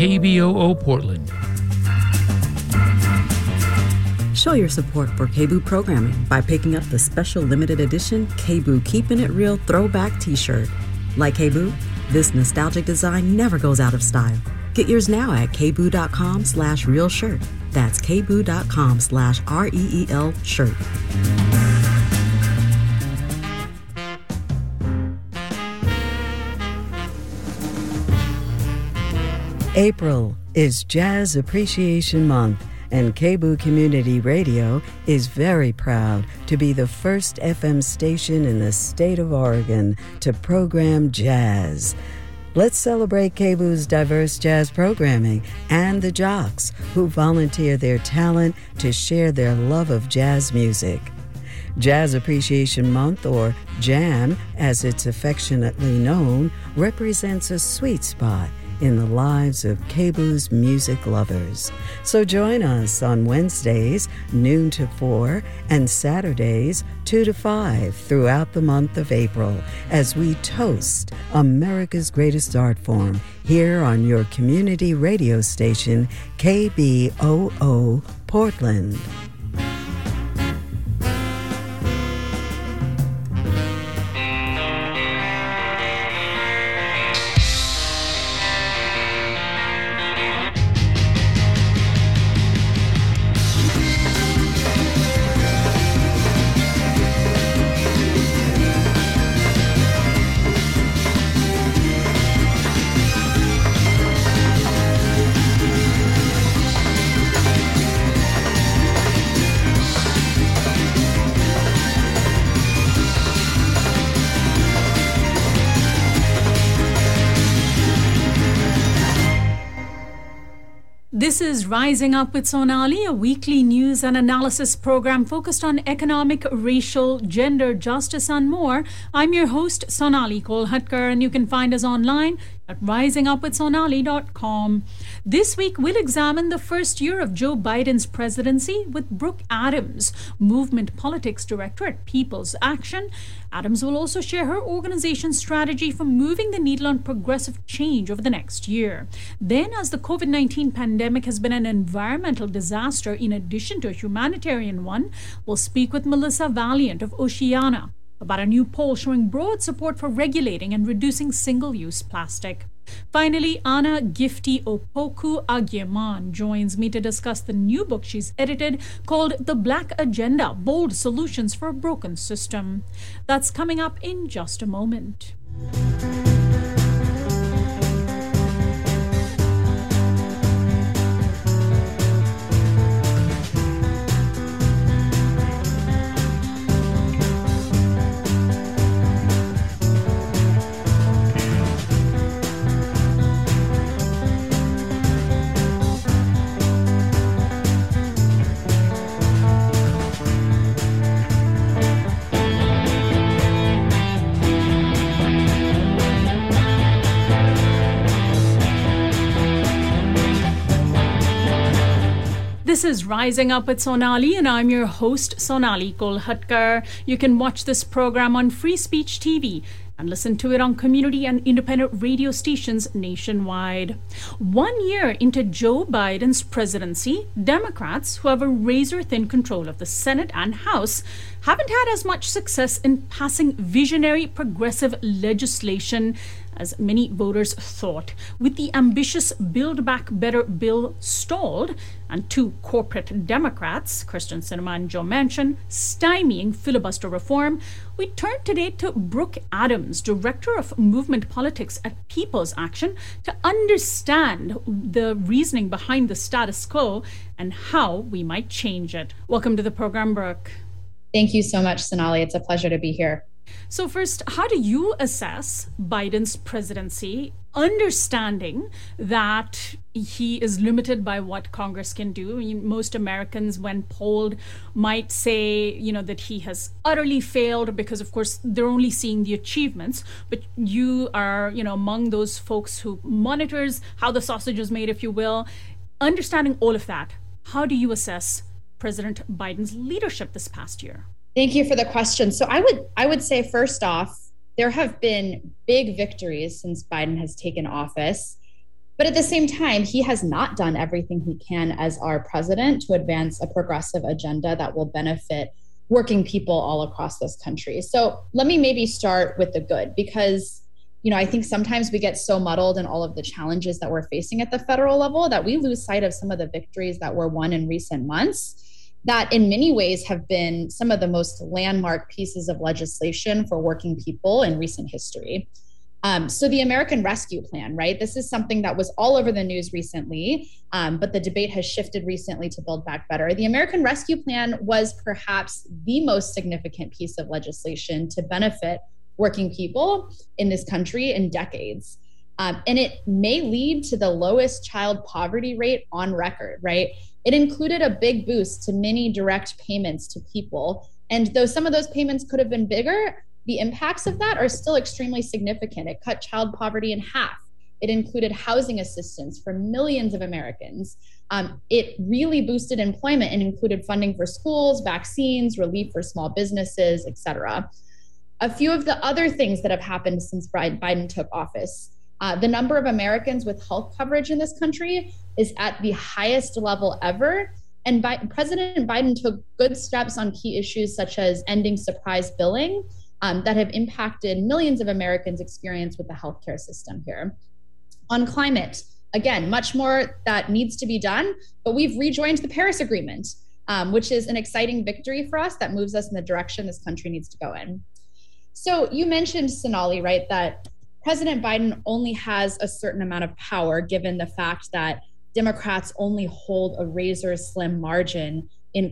KBOO Portland. Show your support for KBOO programming by picking up the special limited edition KBOO Keeping It Real Throwback t-shirt. Like KBOO, this nostalgic design never goes out of style. Get yours now at kboo.com/real shirt. That's kboo.com/REEL shirt. April is Jazz Appreciation Month, and KBOO Community Radio is very proud to be the first FM station in the state of Oregon to program jazz. Let's celebrate KBOO's diverse jazz programming and the jocks who volunteer their talent to share their love of jazz music. Jazz Appreciation Month, or JAM as it's affectionately known, represents a sweet spot in the lives of KBOO's music lovers. So join us on Wednesdays, noon to 4, and Saturdays, 2 to 5, throughout the month of April, as we toast America's greatest art form here on your community radio station, KBOO Portland. This is Rising Up with Sonali, a weekly news and analysis program focused on economic, racial, gender, justice, and more. I'm your host, Sonali Kolhatkar, and you can find us online at risingupwithsonali.com. This week, we'll examine the first year of Joe Biden's presidency with Brooke Adams, Movement Politics Director at People's Action. Adams will also share her organization's strategy for moving the needle on progressive change over the next year. Then, as the COVID-19 pandemic has been an environmental disaster in addition to a humanitarian one, we'll speak with Melissa Valiant of Oceana about a new poll showing broad support for regulating and reducing single-use plastic. Finally, Anna Gifty Opoku Agyeman joins me to discuss the new book she's edited called The Black Agenda: Bold Solutions for a Broken System. That's coming up in just a moment. This is Rising Up with Sonali, and I'm your host, Sonali Kolhatkar. You can watch this program on Free Speech TV and listen to it on community and independent radio stations nationwide. 1 year into Joe Biden's presidency, Democrats, who have a razor-thin control of the Senate and House, haven't had as much success in passing visionary progressive legislation as many voters thought, with the ambitious Build Back Better bill stalled and two corporate Democrats, Kyrsten Sinema and Joe Manchin, stymieing filibuster reform. We turn today to Brooke Adams, Director of Movement Politics at People's Action, to understand the reasoning behind the status quo and how we might change it. Welcome to the program, Brooke. Thank you so much, Sonali. It's a pleasure to be here. So first, how do you assess Biden's presidency, understanding that he is limited by what Congress can do? I mean, most Americans, when polled, might say, that he has utterly failed because, of course, they're only seeing the achievements. But you are, among those folks who monitors how the sausage is made, if you will. Understanding all of that, how do you assess President Biden's leadership this past year? Thank you for the question. So I would say, first off, there have been big victories since Biden has taken office. But at the same time, he has not done everything he can as our president to advance a progressive agenda that will benefit working people all across this country. So let me maybe start with the good, because I think sometimes we get so muddled in all of the challenges that we're facing at the federal level that we lose sight of some of the victories that were won in recent months that in many ways have been some of the most landmark pieces of legislation for working people in recent history. So the American Rescue Plan, right? This is something that was all over the news recently, but the debate has shifted recently to Build Back Better. The American Rescue Plan was perhaps the most significant piece of legislation to benefit working people in this country in decades. And it may lead to the lowest child poverty rate on record, right? It included a big boost to many direct payments to people. And though some of those payments could have been bigger, the impacts of that are still extremely significant. It cut child poverty in half. It included housing assistance for millions of Americans. It really boosted employment and included funding for schools, vaccines, relief for small businesses, et cetera. A few of the other things that have happened since Biden took office. The number of Americans with health coverage in this country is at the highest level ever. And President Biden took good steps on key issues such as ending surprise billing that have impacted millions of Americans' experience with the healthcare system here. On climate, again, much more that needs to be done, but we've rejoined the Paris Agreement, which is an exciting victory for us that moves us in the direction this country needs to go in. So you mentioned, Sonali, right, that President Biden only has a certain amount of power given the fact that Democrats only hold a razor slim margin in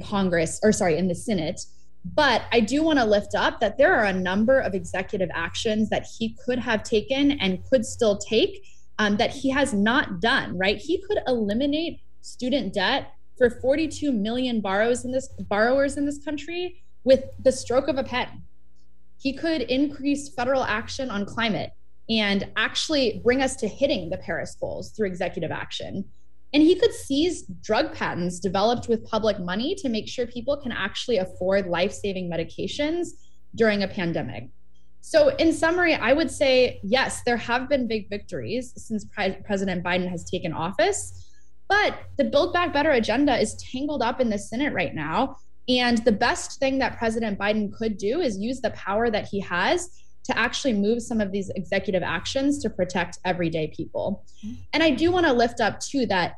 in the Senate. But I do want to lift up that there are a number of executive actions that he could have taken and could still take that he has not done, right? He could eliminate student debt for 42 million borrowers in this country with the stroke of a pen. He could increase federal action on climate and actually bring us to hitting the Paris goals through executive action. And he could seize drug patents developed with public money to make sure people can actually afford life-saving medications during a pandemic. So in summary, I would say, yes, there have been big victories since President Biden has taken office, but the Build Back Better agenda is tangled up in the Senate right now. And the best thing that President Biden could do is use the power that he has to actually move some of these executive actions to protect everyday people. And I do want to lift up too that,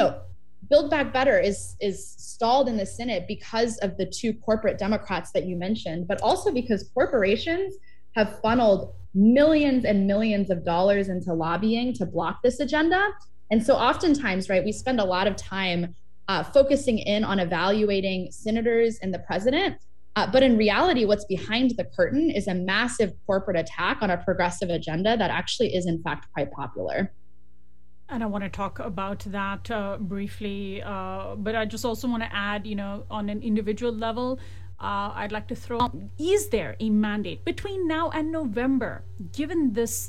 Build Back Better is stalled in the Senate because of the two corporate Democrats that you mentioned, but also because corporations have funneled millions and millions of dollars into lobbying to block this agenda. And so oftentimes, right, we spend a lot of time focusing in on evaluating senators and the president. But in reality, what's behind the curtain is a massive corporate attack on a progressive agenda that actually is, in fact, quite popular. And I want to talk about that briefly, but I just also want to add, on an individual level, I'd like to throw, is there a mandate between now and November, given this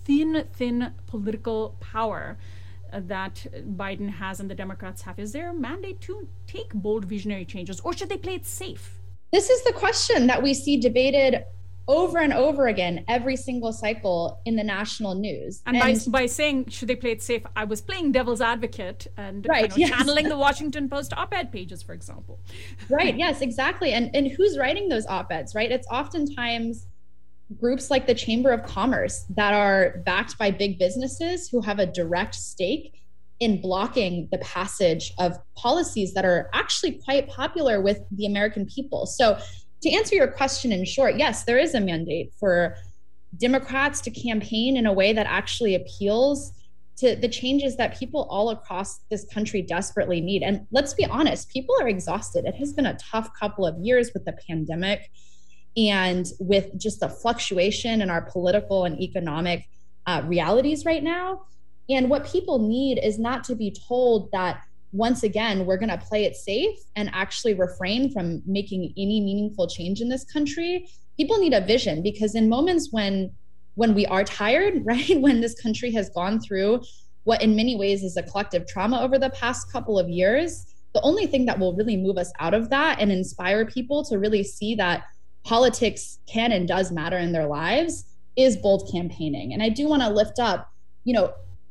thin political power that Biden has and the Democrats have? Is there a mandate to take bold visionary changes, or should they play it safe? This is the question that we see debated over and over again every single cycle in the national news. And by saying, should they play it safe, I was playing devil's advocate and yes. channeling the Washington Post op-ed pages, for example. Right, yes, exactly. And who's writing those op-eds, right? It's oftentimes groups like the Chamber of Commerce that are backed by big businesses who have a direct stake in blocking the passage of policies that are actually quite popular with the American people. So to answer your question in short, yes, there is a mandate for Democrats to campaign in a way that actually appeals to the changes that people all across this country desperately need. And let's be honest, people are exhausted. It has been a tough couple of years with the pandemic and with just the fluctuation in our political and economic realities right now. And what people need is not to be told that, once again, we're going to play it safe and actually refrain from making any meaningful change in this country. People need a vision, because in moments when we are tired, right, when this country has gone through what in many ways is a collective trauma over the past couple of years, the only thing that will really move us out of that and inspire people to really see that politics can and does matter in their lives is bold campaigning. And I do want to lift up,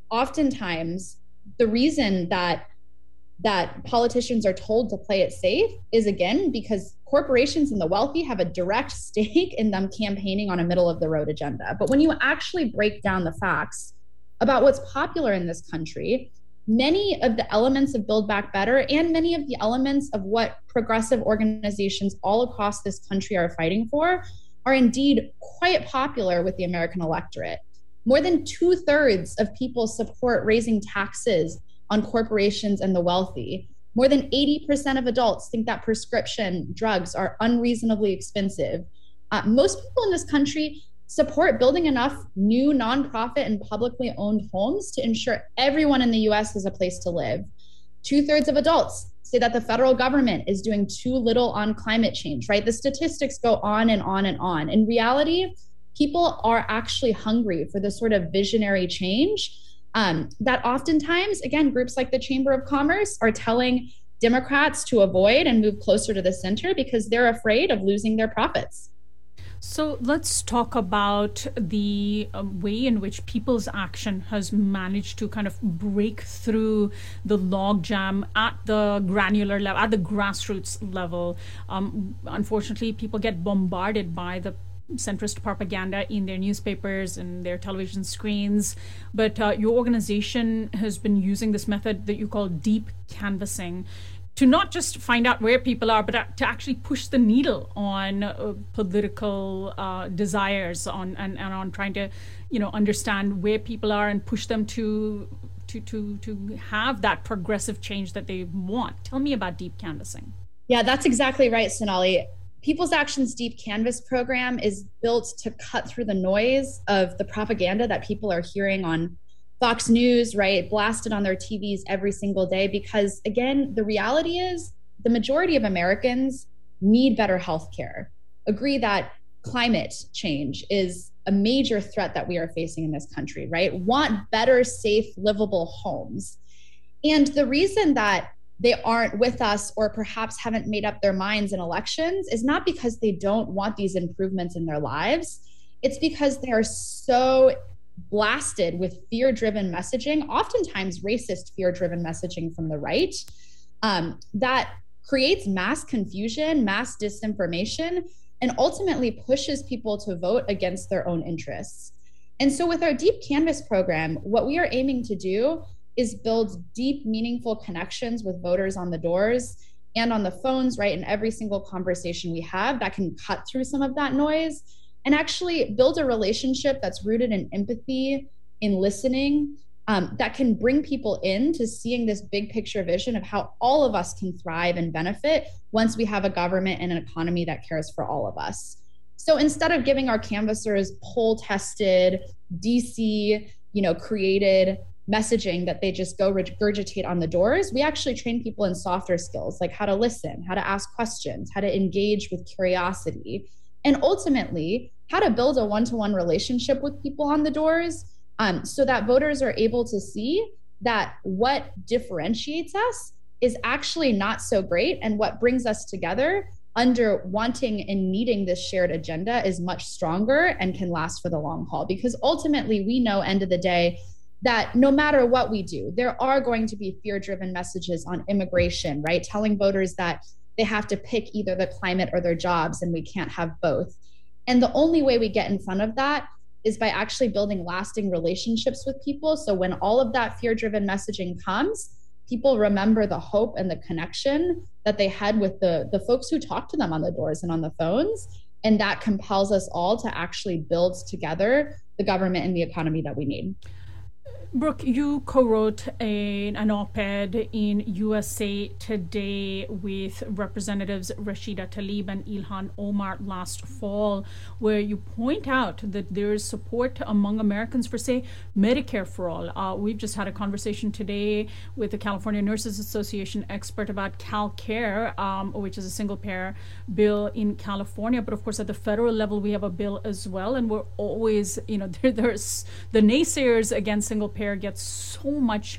oftentimes the reason that politicians are told to play it safe is, again, because corporations and the wealthy have a direct stake in them campaigning on a middle of the road agenda. But when you actually break down the facts about what's popular in this country, many of the elements of Build Back Better and many of the elements of what progressive organizations all across this country are fighting for are indeed quite popular with the American electorate. More than 2/3 of people support raising taxes on corporations and the wealthy. More than 80% of adults think that prescription drugs are unreasonably expensive. Most people in this country support building enough new nonprofit and publicly owned homes to ensure everyone in the US has a place to live. 2/3 of adults say that the federal government is doing too little on climate change, right? The statistics go on and on and on. In reality, people are actually hungry for this sort of visionary change that oftentimes, again, groups like the Chamber of Commerce are telling Democrats to avoid and move closer to the center because they're afraid of losing their profits. So let's talk about the way in which People's Action has managed to kind of break through the logjam at the granular level, at the grassroots level. Unfortunately, people get bombarded by the centrist propaganda in their newspapers and their television screens. But your organization has been using this method that you call deep canvassing to not just find out where people are, but to actually push the needle on political desires and on trying to, understand where people are and push them to have that progressive change that they want. Tell me about deep canvassing. Yeah, that's exactly right, Sonali. People's Action's Deep Canvass program is built to cut through the noise of the propaganda that people are hearing on Fox News, right, blasted on their TVs every single day. Because, again, the reality is the majority of Americans need better health care, agree that climate change is a major threat that we are facing in this country, right, want better, safe, livable homes. And the reason that they aren't with us or perhaps haven't made up their minds in elections is not because they don't want these improvements in their lives. It's because they are so blasted with fear-driven messaging, oftentimes racist fear-driven messaging from the right, that creates mass confusion, mass disinformation, and ultimately pushes people to vote against their own interests. And so with our Deep Canvass program, what we are aiming to do is build deep, meaningful connections with voters on the doors and on the phones, right, in every single conversation we have that can cut through some of that noise and actually build a relationship that's rooted in empathy, in listening, that can bring people in to seeing this big picture vision of how all of us can thrive and benefit once we have a government and an economy that cares for all of us. So instead of giving our canvassers poll-tested, DC, created messaging that they just go regurgitate on the doors, we actually train people in softer skills like how to listen, how to ask questions, how to engage with curiosity, and ultimately how to build a one-to-one relationship with people on the doors, so that voters are able to see that what differentiates us is actually not so great, and what brings us together under wanting and needing this shared agenda is much stronger and can last for the long haul. Because ultimately we know, end of the day, that no matter what we do, there are going to be fear-driven messages on immigration, right? Telling voters that they have to pick either the climate or their jobs, and we can't have both. And the only way we get in front of that is by actually building lasting relationships with people. So when all of that fear-driven messaging comes, people remember the hope and the connection that they had with the folks who talked to them on the doors and on the phones. And that compels us all to actually build together the government and the economy that we need. Brooke, you co-wrote an op-ed in USA Today with Representatives Rashida Tlaib and Ilhan Omar last fall, where you point out that there is support among Americans for, say, Medicare for all. We've just had a conversation today with the California Nurses Association expert about CalCare, which is a single-payer bill in California. But of course, at the federal level, we have a bill as well. And we're always, there's the naysayers against single-payer gets so much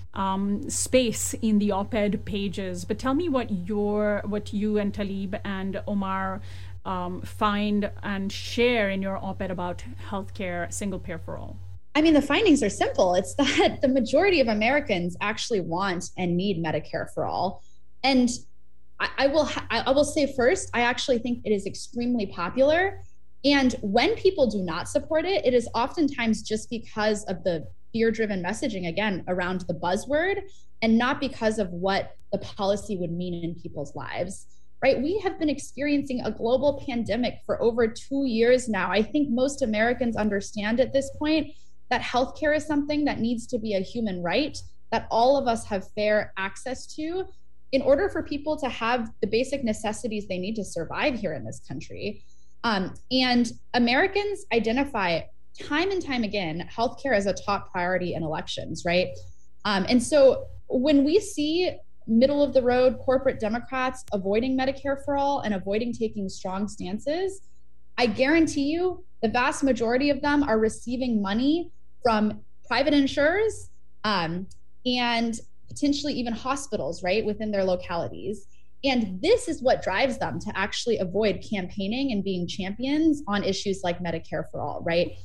space in the op-ed pages. But tell me what you and Tlaib and Omar find and share in your op-ed about healthcare, single payer for all. I mean, the findings are simple. It's that the majority of Americans actually want and need Medicare for all. And I will say first, I actually think it is extremely popular. And when people do not support it, it is oftentimes just because of the fear-driven messaging, again, around the buzzword, and not because of what the policy would mean in people's lives. Right? We have been experiencing a global pandemic for over 2 years now. I think most Americans understand at this point that healthcare is something that needs to be a human right, that all of us have fair access to in order for people to have the basic necessities they need to survive here in this country. And Americans identify time and time again healthcare as a top priority in elections, right? And so when we see middle of the road corporate Democrats avoiding Medicare for all and avoiding taking strong stances, I guarantee you the vast majority of them are receiving money from private insurers and potentially even hospitals, right, within their localities. And this is what drives them to actually avoid campaigning and being champions on issues like Medicare for all, right?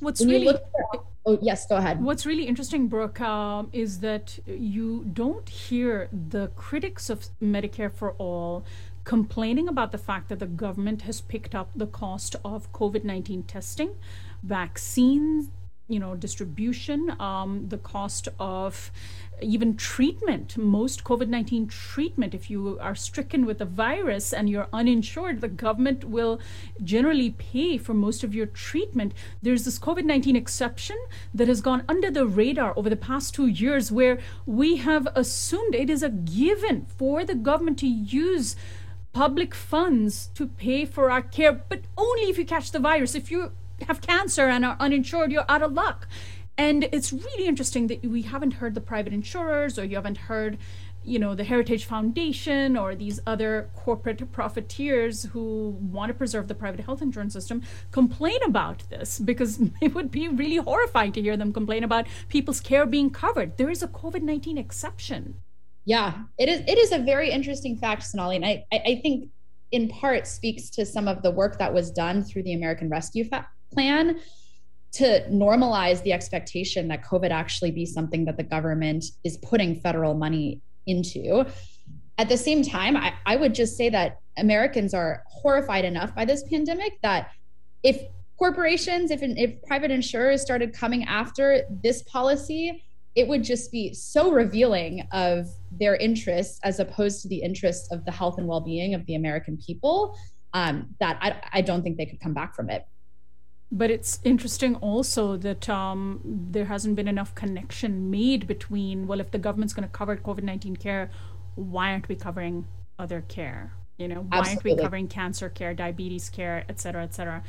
Yes, go ahead. What's really interesting, Brooke, is that you don't hear the critics of Medicare for all complaining about the fact that the government has picked up the cost of COVID-19 testing, vaccines, distribution, the cost of even treatment. Most COVID-19 treatment, if you are stricken with the virus and you're uninsured, the government will generally pay for most of your treatment. There's this COVID-19 exception that has gone under the radar over the past 2 years, where we have assumed it is a given for the government to use public funds to pay for our care, but only if you catch the virus. If you have cancer and are uninsured, you're out of luck. And it's really interesting that we haven't heard the private insurers, or you haven't heard, the Heritage Foundation or these other corporate profiteers who want to preserve the private health insurance system complain about this, because it would be really horrifying to hear them complain about people's care being covered. There is a COVID-19 exception. Yeah, it is a very interesting fact, Sonali. And I think in part speaks to some of the work that was done through the American Rescue Plan to normalize the expectation that COVID actually be something that the government is putting federal money into. At the same time, I would just say that Americans are horrified enough by this pandemic that if corporations, if private insurers started coming after this policy, it would just be so revealing of their interests as opposed to the interests of the health and well-being of the American people, that I don't think they could come back from it. But it's interesting also that there hasn't been enough connection made between, well, if the government's going to cover COVID-19 care, why aren't we covering other care? Why aren't we covering cancer care, diabetes care, et cetera, et cetera?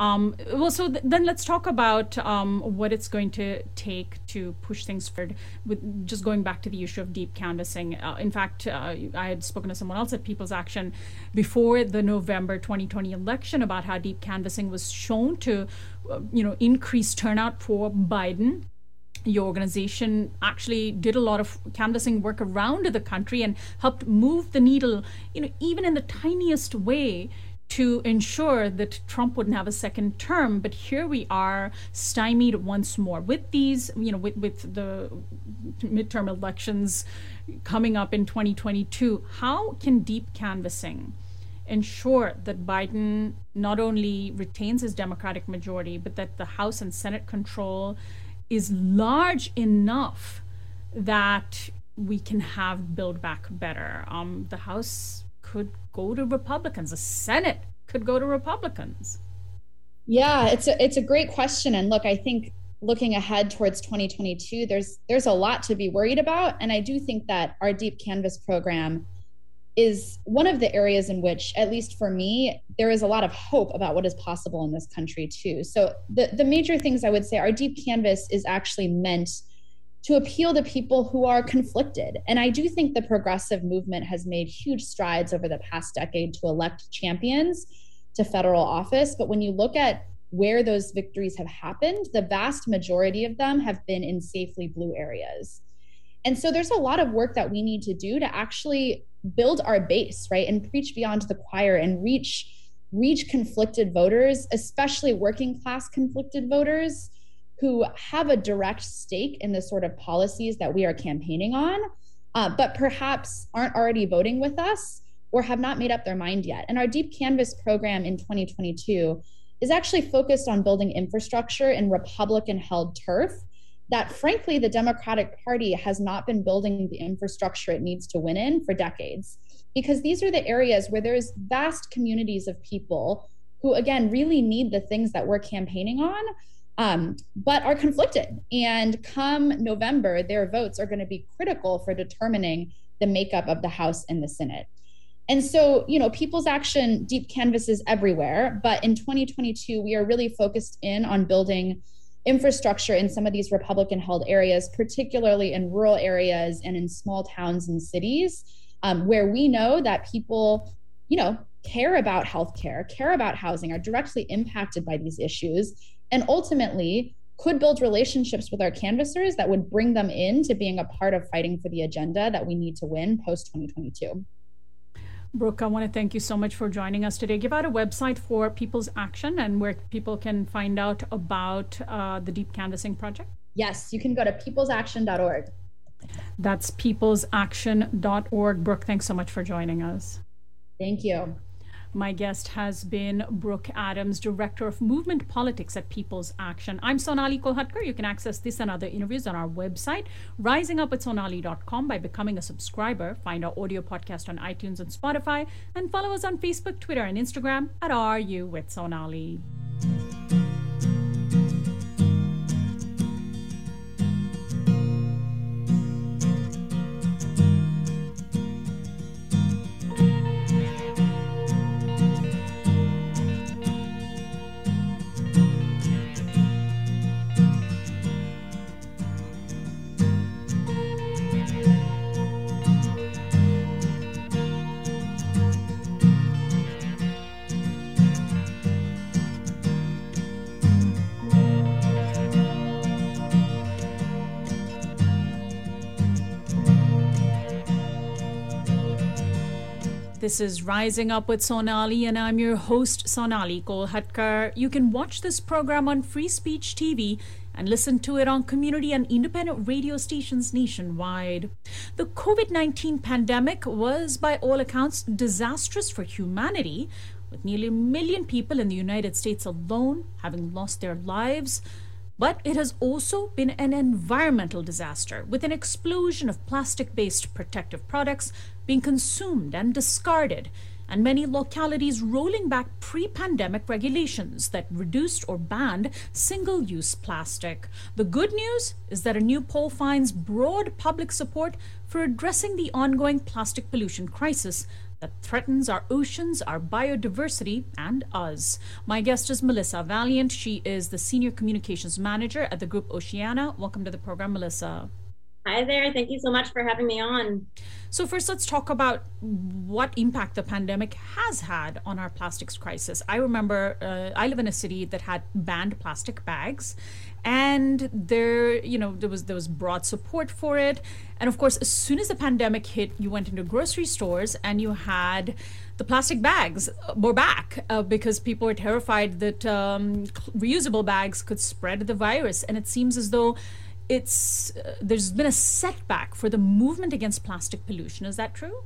Then let's talk about what it's going to take to push things forward. With just going back to the issue of deep canvassing. In fact, I had spoken to someone else at People's Action before the November 2020 election about how deep canvassing was shown to, increase turnout for Biden. Your organization actually did a lot of canvassing work around the country and helped move the needle, even in the tiniest way, to ensure that Trump wouldn't have a second term. But here we are, stymied once more with these, with the midterm elections coming up in 2022. How can deep canvassing ensure that Biden not only retains his Democratic majority, but that the House and Senate control is large enough that we can have Build Back Better? The House could go to Republicans. The Senate could go to Republicans. Yeah, it's a great question. And look, I think looking ahead towards 2022, there's a lot to be worried about. And I do think that our Deep Canvass program is one of the areas in which, at least for me, there is a lot of hope about what is possible in this country too. So the major things I would say, our Deep Canvass is actually meant to appeal to people who are conflicted. And I do think the progressive movement has made huge strides over the past decade to elect champions to federal office. But when you look at where those victories have happened, the vast majority of them have been in safely blue areas. And so there's a lot of work that we need to do to actually build our base, right? And preach beyond the choir and reach conflicted voters, especially working class conflicted voters who have a direct stake in the sort of policies that we are campaigning on, but perhaps aren't already voting with us or have not made up their mind yet. And our Deep Canvass program in 2022 is actually focused on building infrastructure in Republican-held turf that, frankly, the Democratic Party has not been building the infrastructure it needs to win in for decades. Because these are the areas where there's vast communities of people who, again, really need the things that we're campaigning on, but are conflicted. And come November, their votes are going to be critical for determining the makeup of the House and the Senate. And so, People's Action Deep Canvasses everywhere, but in 2022, we are really focused in on building infrastructure in some of these Republican-held areas, particularly in rural areas and in small towns and cities, where we know that people, care about healthcare, care about housing, are directly impacted by these issues, and ultimately could build relationships with our canvassers that would bring them into being a part of fighting for the agenda that we need to win post-2022. Brooke, I want to thank you so much for joining us today. Give out a website for People's Action and where people can find out about the Deep Canvassing Project. Yes, you can go to peoplesaction.org. That's peoplesaction.org. Brooke, thanks so much for joining us. Thank you. My guest has been Brooke Adams, Director of Movement Politics at People's Action. I'm Sonali Kolhatkar. You can access this and other interviews on our website, risingupwithsonali.com, by becoming a subscriber. Find our audio podcast on iTunes and Spotify, and follow us on Facebook, Twitter, and Instagram at RU with Sonali. This is Rising Up with Sonali, and I'm your host, Sonali Kolhatkar. You can watch this program on Free Speech TV and listen to it on community and independent radio stations nationwide. The COVID-19 pandemic was, by all accounts, disastrous for humanity, with nearly 1 million people in the United States alone having lost their lives. But it has also been an environmental disaster, with an explosion of plastic-based protective products being consumed and discarded, and many localities rolling back pre-pandemic regulations that reduced or banned single-use plastic. The good news is that a new poll finds broad public support for addressing the ongoing plastic pollution crisis that threatens our oceans, our biodiversity, and us. My guest is Melissa Valiant. She is the Senior Communications Manager at the group Oceana. Welcome to the program, Melissa. Hi there. Thank you so much for having me on. So first, let's talk about what impact the pandemic has had on our plastics crisis. I remember I live in a city that had banned plastic bags, and there was broad support for it. And of course, as soon as the pandemic hit, you went into grocery stores and you had the plastic bags were back because people were terrified that reusable bags could spread the virus. And it seems as though there's been a setback for the movement against plastic pollution. Is that true?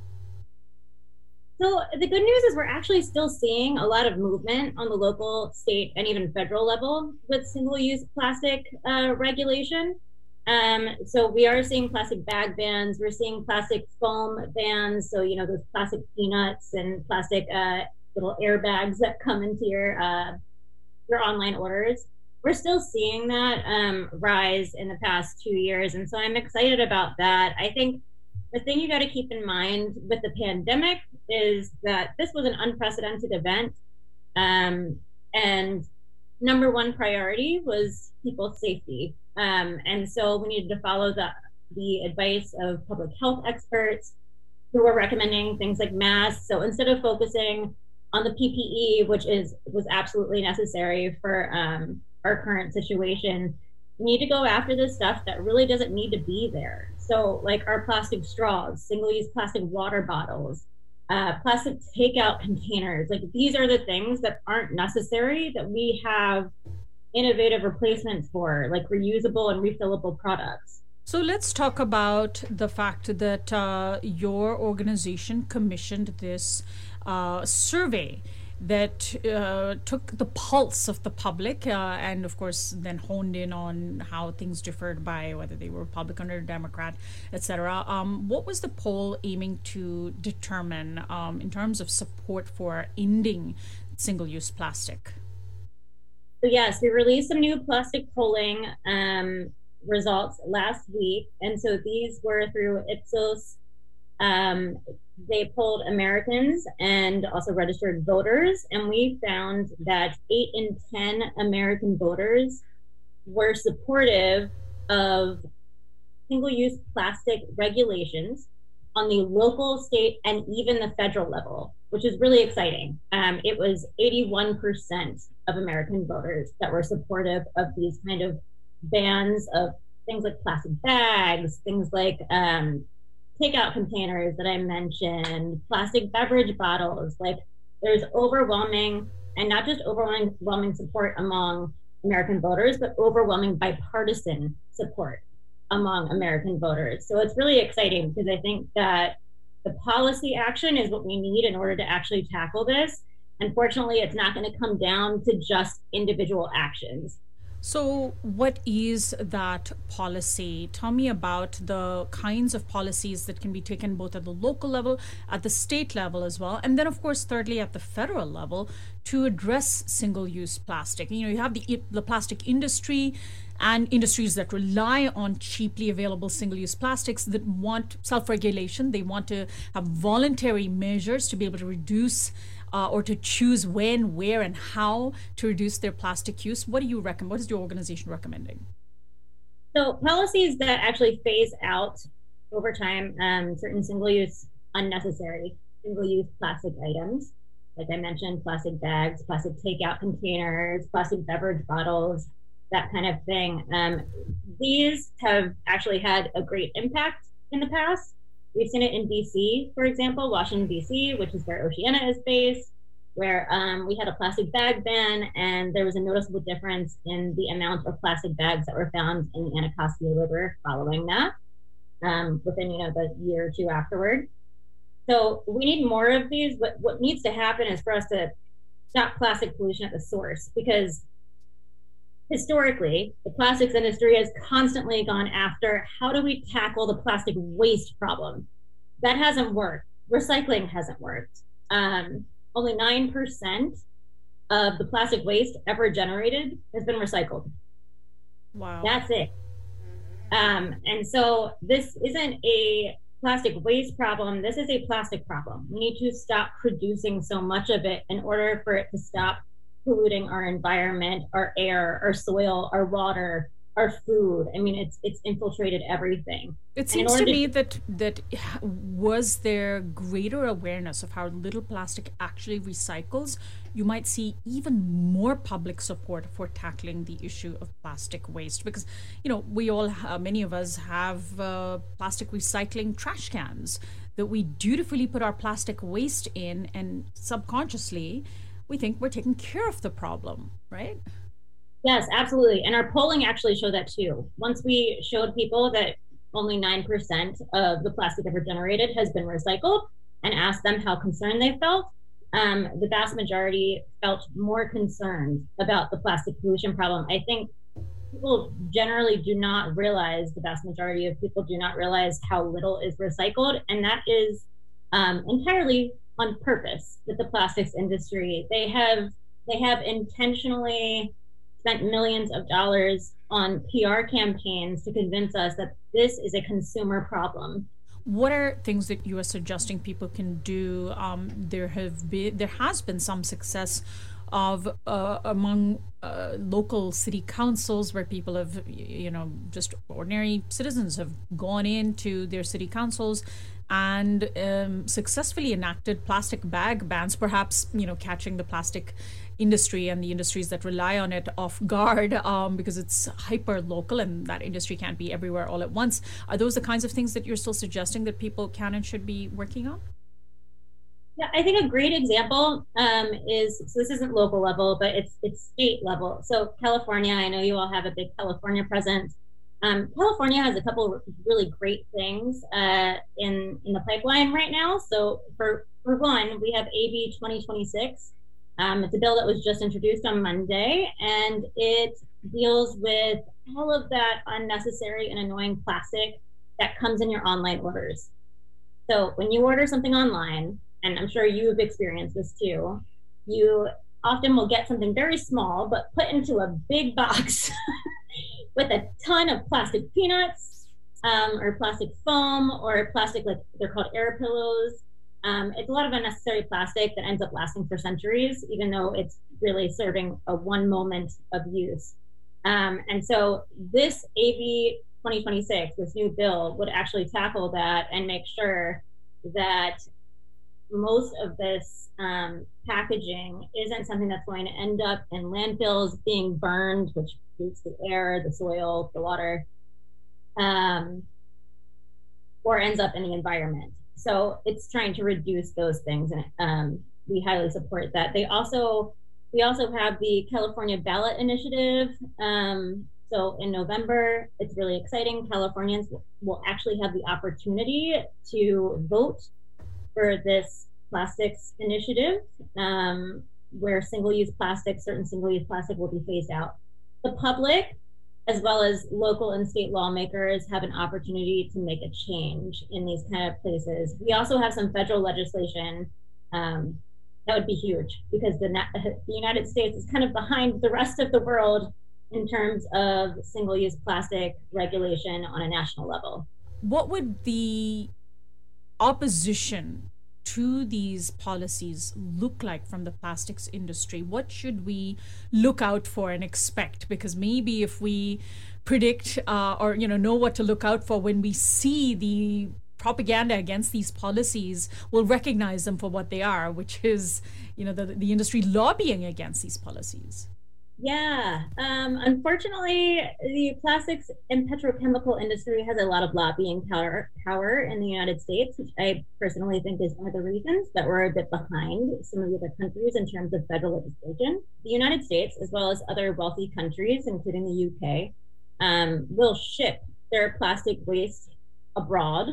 So the good news is we're actually still seeing a lot of movement on the local, state, and even federal level with single-use plastic regulation. So we are seeing plastic bag bans. We're seeing plastic foam bans. So, those plastic peanuts and plastic little airbags that come into your online orders. We're still seeing that rise in the past 2 years. And so I'm excited about that. I think the thing you got to keep in mind with the pandemic is that this was an unprecedented event. And number one priority was people's safety. And so we needed to follow the advice of public health experts who were recommending things like masks. So instead of focusing on the PPE, which was absolutely necessary for our current situation, we need to go after the stuff that really doesn't need to be there. So like our plastic straws, single-use plastic water bottles, plastic takeout containers, like these are the things that aren't necessary that we have innovative replacements for, like reusable and refillable products. So let's talk about the fact that your organization commissioned this survey that took the pulse of the public and, of course, then honed in on how things differed by whether they were Republican or Democrat, etc. What was the poll aiming to determine in terms of support for ending single-use plastic? So yes, we released some new plastic polling results last week, and so these were through Ipsos. They polled Americans and also registered voters, and we found that 8 in 10 American voters were supportive of single-use plastic regulations on the local, state, and even the federal level, which is really exciting. It was 81% of American voters that were supportive of these kind of bans of things like plastic bags, things like takeout containers that I mentioned, plastic beverage bottles. Like, there's overwhelming, and not just overwhelming support among American voters, but overwhelming bipartisan support among American voters. So it's really exciting because I think that the policy action is what we need in order to actually tackle this. Unfortunately, it's not going to come down to just individual actions. So what is that policy? Tell me about the kinds of policies that can be taken both at the local level, at the state level as well, and then, of course, thirdly, at the federal level to address single-use plastic. You know, you have the plastic industry and industries that rely on cheaply available single-use plastics that want self-regulation. They want to have voluntary measures to be able to reduce or to choose when, where, and how to reduce their plastic use. What do you recommend? What is your organization recommending? So policies that actually phase out over time certain unnecessary single-use plastic items, like I mentioned, plastic bags, plastic takeout containers, plastic beverage bottles, that kind of thing. These have actually had a great impact in the past. We've seen it in DC, for example, Washington, DC, which is where Oceana is based, where we had a plastic bag ban, and there was a noticeable difference in the amount of plastic bags that were found in the Anacostia River following that, within the year or two afterward. So we need more of these. What needs to happen is for us to stop plastic pollution at the source, because historically, the plastics industry has constantly gone after how do we tackle the plastic waste problem. That hasn't worked. Recycling hasn't worked. Only 9% of the plastic waste ever generated has been recycled. Wow. That's it. And so this isn't a plastic waste problem. This is a plastic problem. We need to stop producing so much of it in order for it to stop polluting our environment, our air, our soil, our water, our food. I mean, it's infiltrated everything. It seems to me that was there greater awareness of how little plastic actually recycles, you might see even more public support for tackling the issue of plastic waste, because we all many of us have plastic recycling trash cans that we dutifully put our plastic waste in, and subconsciously we think we're taking care of the problem, right? Yes, absolutely. And our polling actually showed that too. Once we showed people that only 9% of the plastic ever generated has been recycled and asked them how concerned they felt, the vast majority felt more concerned about the plastic pollution problem. I think people generally do not realize, the vast majority of people do not realize how little is recycled. And that is entirely on purpose with the plastics industry. They have intentionally spent millions of dollars on PR campaigns to convince us that this is a consumer problem. What are things that you are suggesting people can do? There has been some success of among local city councils where people have, just ordinary citizens have gone into their city councils and successfully enacted plastic bag bans, perhaps, catching the plastic industry and the industries that rely on it off guard because it's hyper local and that industry can't be everywhere all at once. Are those the kinds of things that you're still suggesting that people can and should be working on? Yeah, I think a great example is, so this isn't local level, but it's state level. So California, I know you all have a big California presence. California has a couple of really great things in the pipeline right now. So for one, we have AB 2026. It's a bill that was just introduced on Monday, and it deals with all of that unnecessary and annoying plastic that comes in your online orders. So when you order something online, and I'm sure you've experienced this too, you often will get something very small, but put into a big box with a ton of plastic peanuts or plastic foam or plastic, like they're called air pillows. It's a lot of unnecessary plastic that ends up lasting for centuries, even though it's really serving a one moment of use. And so this AB 2026, this new bill, would actually tackle that and make sure that most of this packaging isn't something that's going to end up in landfills being burned, which pollutes the air, the soil, the water, or ends up in the environment. So it's trying to reduce those things, and we highly support that. We also have the California Ballot Initiative. So in November, it's really exciting. Californians will actually have the opportunity to vote for this plastics initiative, where certain single-use plastic will be phased out. The public, as well as local and state lawmakers, have an opportunity to make a change in these kind of places. We also have some federal legislation that would be huge, because the United States is kind of behind the rest of the world in terms of single-use plastic regulation on a national level. What would the opposition to these policies look like from the plastics industry? What should we look out for and expect? Because maybe if we predict or know what to look out for when we see the propaganda against these policies, we'll recognize them for what they are, which is the industry lobbying against these policies. Yeah, unfortunately, the plastics and petrochemical industry has a lot of lobbying power in the United States, which I personally think is one of the reasons that we're a bit behind some of the other countries in terms of federal legislation. The United States, as well as other wealthy countries, including the UK, will ship their plastic waste abroad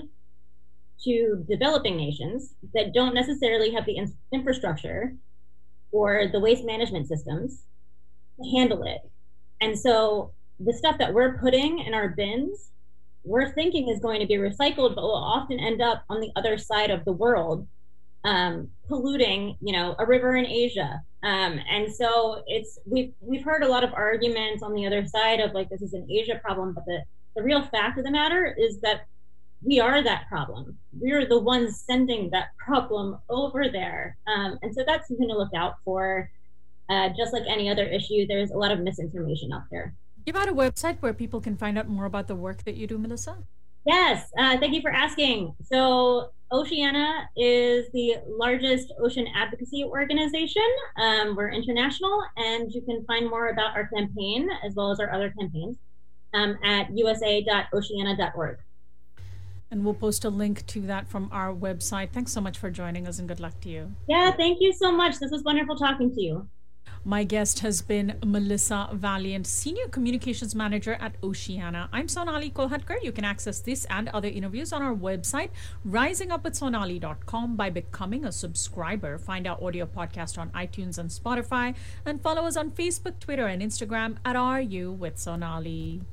to developing nations that don't necessarily have the infrastructure or the waste management systems to handle it. And so the stuff that we're putting in our bins, we're thinking is going to be recycled, but will often end up on the other side of the world, polluting, a river in Asia. And so we've heard a lot of arguments on the other side of like, this is an Asia problem, but the real fact of the matter is that we are that problem. We're the ones sending that problem over there. And so that's something to look out for. Just like any other issue, there's a lot of misinformation out there. Give out a website where people can find out more about the work that you do, Melissa. Yes, thank you for asking. So Oceana is the largest ocean advocacy organization. We're international, and you can find more about our campaign as well as our other campaigns at usa.oceana.org. And we'll post a link to that from our website. Thanks so much for joining us, and good luck to you. Yeah, thank you so much. This was wonderful talking to you. My guest has been Melissa Valiant, Senior Communications Manager at Oceana. I'm Sonali Kolhatkar. You can access this and other interviews on our website, risingupwithsonali.com, by becoming a subscriber. Find our audio podcast on iTunes and Spotify, and follow us on Facebook, Twitter, and Instagram at RU with Sonali.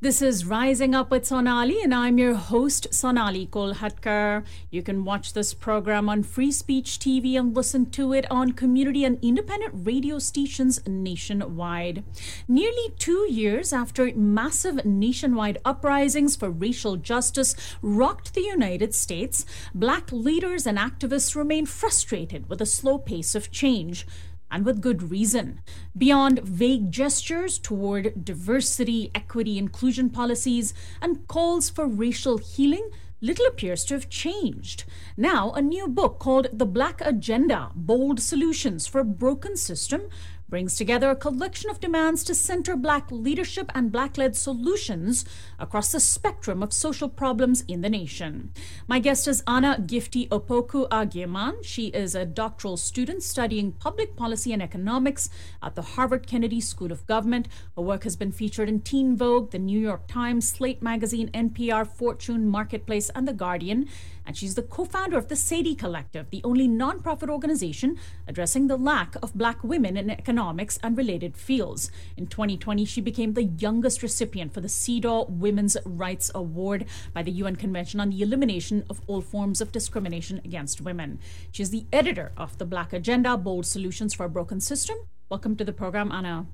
This is Rising Up with Sonali, and I'm your host, Sonali Kolhatkar. You can watch this program on Free Speech TV and listen to it on community and independent radio stations nationwide. Nearly 2 years after massive nationwide uprisings for racial justice rocked the United States, Black leaders and activists remain frustrated with the slow pace of change. And with good reason. Beyond vague gestures toward diversity, equity, inclusion policies, and calls for racial healing, little appears to have changed. Now, a new book called The Black Agenda: Bold Solutions for a Broken System brings together a collection of demands to center Black leadership and Black-led solutions across the spectrum of social problems in the nation. My guest is Anna Gifty Opoku Agyeman. She is a doctoral student studying public policy and economics at the Harvard Kennedy School of Government. Her work has been featured in Teen Vogue, The New York Times, Slate Magazine, NPR, Fortune, Marketplace, and The Guardian. And she's the co-founder of the Sadie Collective, the only nonprofit organization addressing the lack of Black women in economics and related fields. In 2020, she became the youngest recipient for the CEDAW Women's Rights Award by the UN Convention on the Elimination of All Forms of Discrimination Against Women. She's the editor of The Black Agenda: Bold Solutions for a Broken System. Welcome to the program, Anna.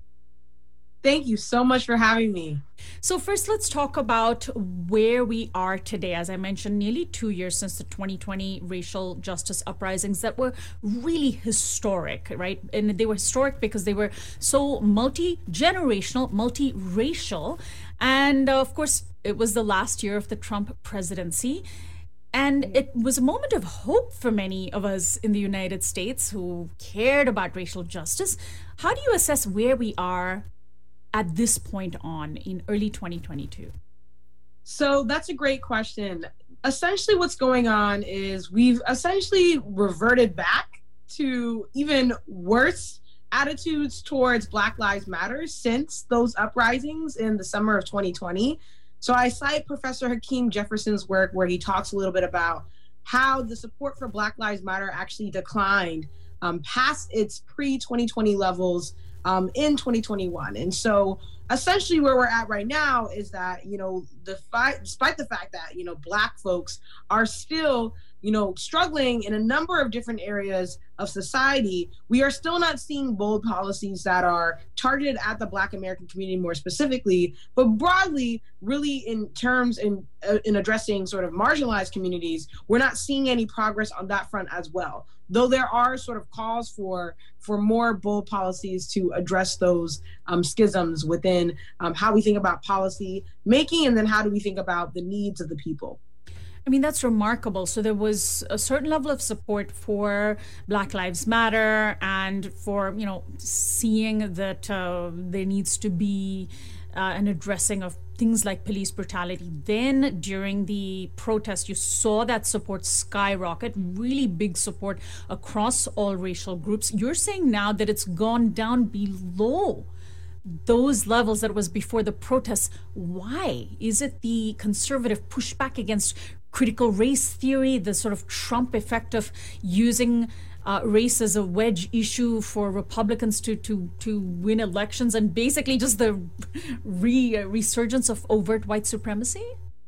Thank you so much for having me. So first, let's talk about where we are today. As I mentioned, nearly 2 years since the 2020 racial justice uprisings that were really historic, right? And they were historic because they were so multi-generational, multi-racial. And of course, it was the last year of the Trump presidency. And it was a moment of hope for many of us in the United States who cared about racial justice. How do you assess where we are at this point on in early 2022? So that's a great question. Essentially what's going on is we've essentially reverted back to even worse attitudes towards Black Lives Matter since those uprisings in the summer of 2020. So I cite Professor Hakeem Jefferson's work where he talks a little bit about how the support for Black Lives Matter actually declined past its pre-2020 levels in 2021. And so essentially where we're at right now is that, despite the fact that, Black folks are still, struggling in a number of different areas of society, we are still not seeing bold policies that are targeted at the Black American community more specifically, but broadly, really in terms in addressing sort of marginalized communities, we're not seeing any progress on that front as well. Though there are sort of calls for more bold policies to address those schisms within how we think about policy making, and then how do we think about the needs of the people. I mean, that's remarkable. So there was a certain level of support for Black Lives Matter and for, seeing that there needs to be an addressing of things like police brutality. Then during the protest, you saw that support skyrocket, really big support across all racial groups. You're saying now that it's gone down below those levels that was before the protests. Why? Is it the conservative pushback against critical race theory, the sort of Trump effect of using race as a wedge issue for Republicans to win elections, and basically just the resurgence of overt white supremacy?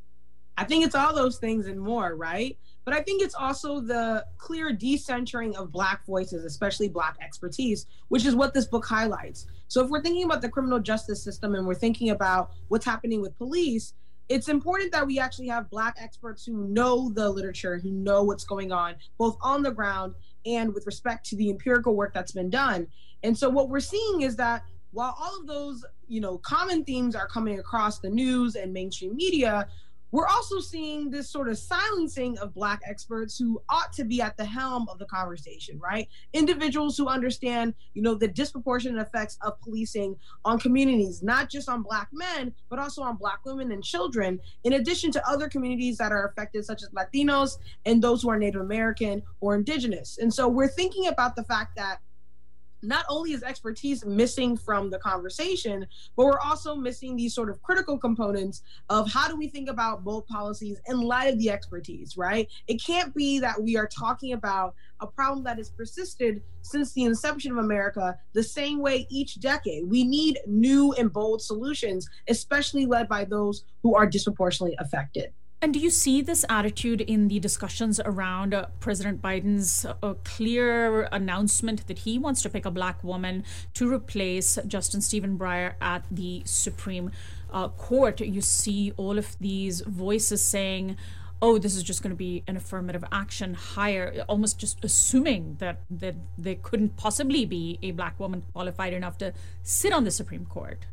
I think it's all those things and more, right? But I think it's also the clear decentering of Black voices, especially Black expertise, which is what this book highlights. So if we're thinking about the criminal justice system and we're thinking about what's happening with police, it's important that we actually have Black experts who know the literature, who know what's going on, both on the ground and with respect to the empirical work that's been done. And so what we're seeing is that while all of those, common themes are coming across the news and mainstream media, we're also seeing this sort of silencing of Black experts who ought to be at the helm of the conversation, right? Individuals who understand, the disproportionate effects of policing on communities, not just on Black men, but also on Black women and children, in addition to other communities that are affected, such as Latinos and those who are Native American or Indigenous. And so we're thinking about the fact that not only is expertise missing from the conversation, but we're also missing these sort of critical components of how do we think about bold policies in light of the expertise, right? It can't be that we are talking about a problem that has persisted since the inception of America the same way each decade. We need new and bold solutions, especially led by those who are disproportionately affected. And do you see this attitude in the discussions around President Biden's clear announcement that he wants to pick a Black woman to replace Justice Stephen Breyer at the Supreme Court? You see all of these voices saying, oh, this is just going to be an affirmative action hire, almost just assuming that there couldn't possibly be a Black woman qualified enough to sit on the Supreme Court.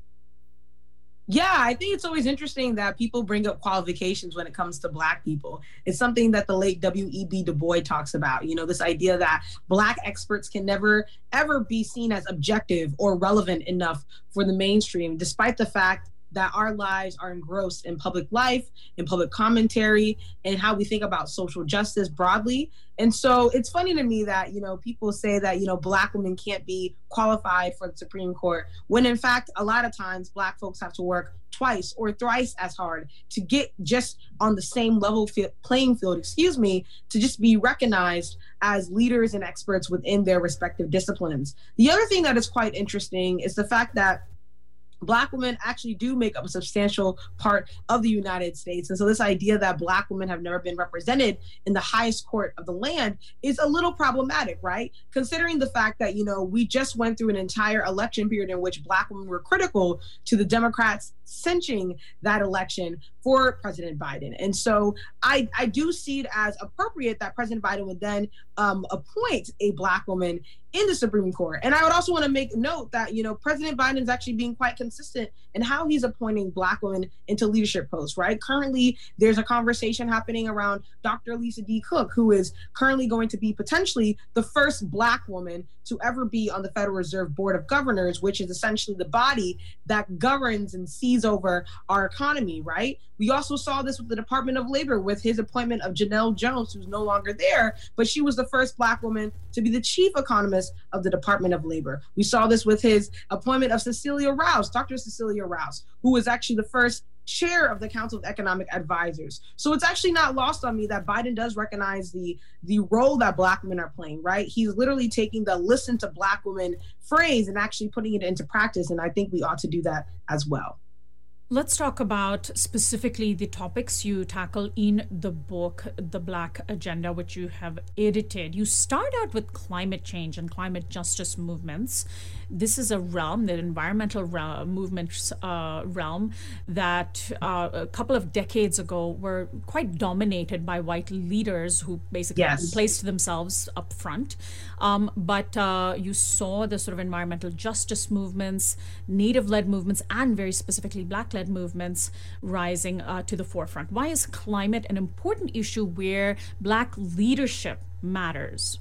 Yeah, I think it's always interesting that people bring up qualifications when it comes to Black people. It's something that the late W.E.B. Du Bois talks about, this idea that Black experts can never, ever be seen as objective or relevant enough for the mainstream, despite the fact that our lives are engrossed in public life, in public commentary, and how we think about social justice broadly. And so it's funny to me that, people say that, Black women can't be qualified for the Supreme Court, when in fact, a lot of times Black folks have to work twice or thrice as hard to get just on the same level playing field, to just be recognized as leaders and experts within their respective disciplines. The other thing that is quite interesting is the fact that Black women actually do make up a substantial part of the United States. And so this idea that Black women have never been represented in the highest court of the land is a little problematic, right? Considering the fact that, we just went through an entire election period in which Black women were critical to the Democrats cinching that election for President Biden. And so I do see it as appropriate that President Biden would then appoint a Black woman in the Supreme Court. And I would also want to make note that, President Biden is actually being quite consistent in how he's appointing Black women into leadership posts, right? Currently, there's a conversation happening around Dr. Lisa D. Cook, who is currently going to be potentially the first Black woman to ever be on the Federal Reserve Board of Governors, which is essentially the body that governs and sees over our economy, right? We also saw this with the Department of Labor with his appointment of Janelle Jones, who's no longer there, but she was the first Black woman to be the chief economist of the Department of Labor. We saw this with his appointment of Cecilia Rouse, Dr. Cecilia Rouse, who was actually the first chair of the Council of Economic Advisors. So it's actually not lost on me that Biden does recognize the role that Black women are playing, right? He's literally taking the listen to Black women phrase and actually putting it into practice. And I think we ought to do that as well. Let's talk about specifically the topics you tackle in the book, The Black Agenda, which you have edited. You start out with climate change and climate justice movements. This is a realm, the environmental movements realm, that a couple of decades ago were quite dominated by white leaders who basically placed themselves up front. But you saw the sort of environmental justice movements, Native-led movements, and very specifically Black-led movements rising to the forefront. Why is climate an important issue where Black leadership matters?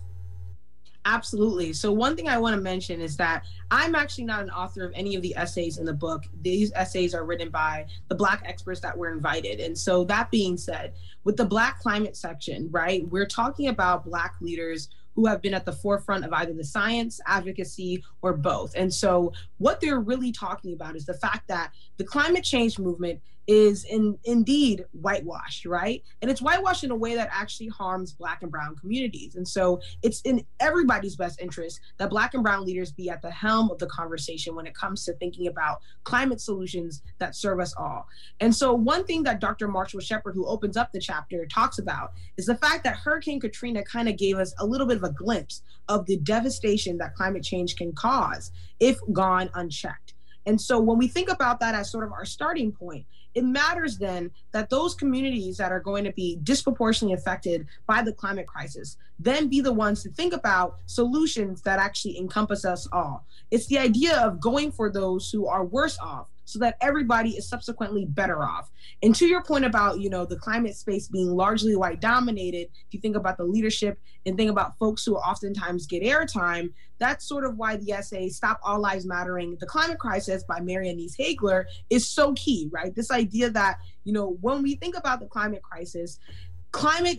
Absolutely. So one thing I want to mention is that I'm actually not an author of any of the essays in the book. These essays are written by the Black experts that were invited. And so that being said, with the Black climate section, right, we're talking about Black leaders who have been at the forefront of either the science, advocacy, or both. And so what they're really talking about is the fact that the climate change movement is indeed whitewashed, right? And it's whitewashed in a way that actually harms Black and Brown communities. And so it's in everybody's best interest that Black and Brown leaders be at the helm of the conversation when it comes to thinking about climate solutions that serve us all. And so one thing that Dr. Marshall Shepard, who opens up the chapter, talks about is the fact that Hurricane Katrina kind of gave us a little bit of a glimpse of the devastation that climate change can cause if gone unchecked. And so when we think about that as sort of our starting point, it matters then that those communities that are going to be disproportionately affected by the climate crisis then be the ones to think about solutions that actually encompass us all. It's the idea of going for those who are worse off so that everybody is subsequently better off. And to your point about, the climate space being largely white dominated, if you think about the leadership and think about folks who oftentimes get airtime, that's sort of why the essay, Stop All Lives Mattering, The Climate Crisis by Mary Anise Hagler is so key, right? This idea that, when we think about the climate crisis, climate is